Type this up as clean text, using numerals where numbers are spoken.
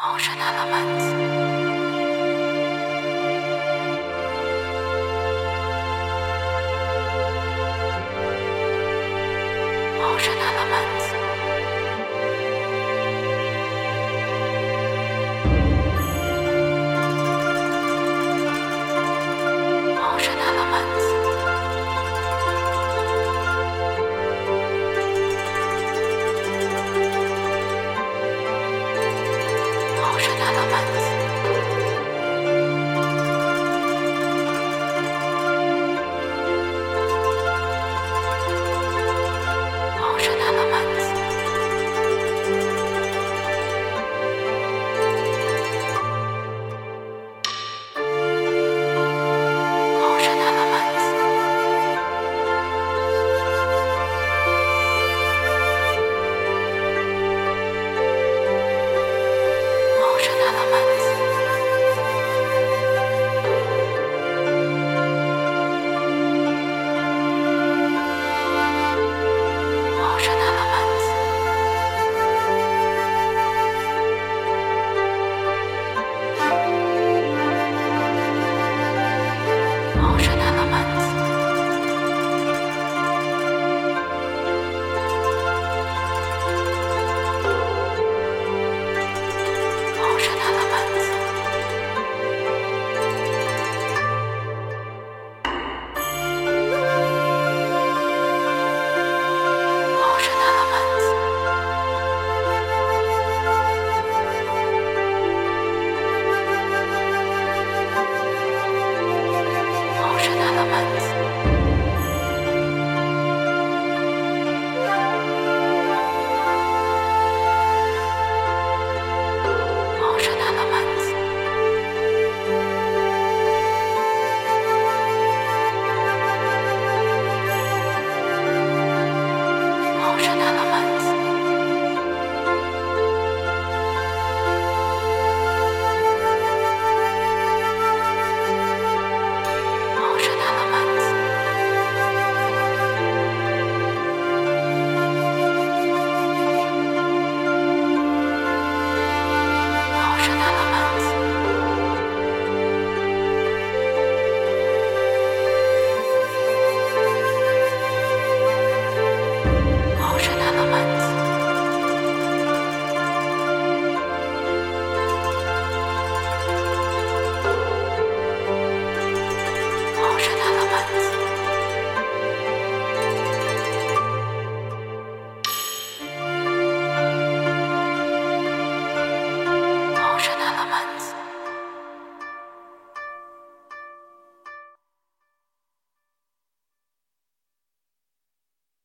Ocean elements. Ocean elements. Ocean elements. Ocean elements. Ocean elements. Ocean elements. Ocean elements. Ocean elements. Ocean elements. Ocean elements. Ocean elements. Ocean elements. Ocean elements. Ocean elements. Ocean elements. Ocean elements.